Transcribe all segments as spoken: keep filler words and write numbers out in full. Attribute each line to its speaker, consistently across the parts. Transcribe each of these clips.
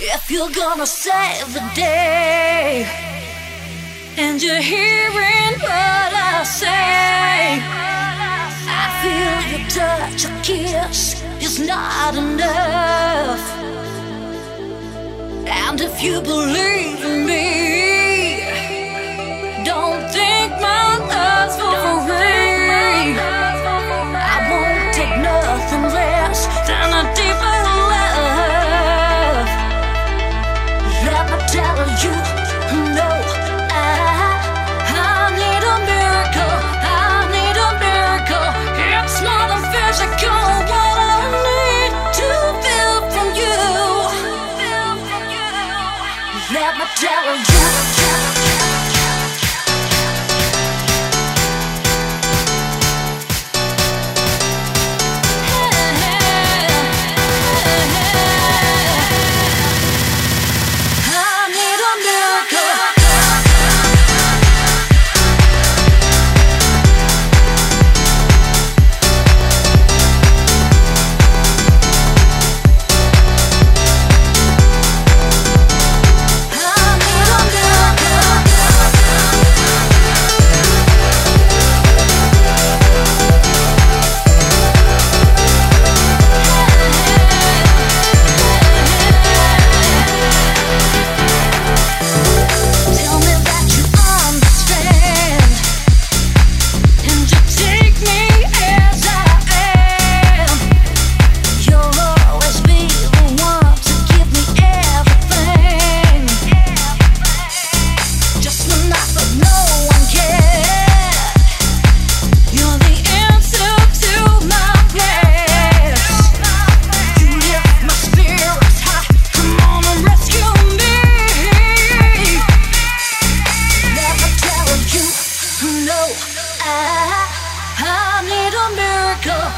Speaker 1: If you're gonna save the day, and you're hearing what I say, I feel your touch, a kiss is not enough. And if you believe in me, don't think my love's for free. I won't take nothing less than a deeper love. Let me tell you, no, I, I need a miracle, I need a miracle. It's not a physical, what I need to feel from you. Let me tell you.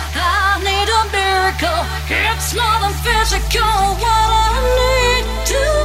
Speaker 1: It's not a physical, what I need to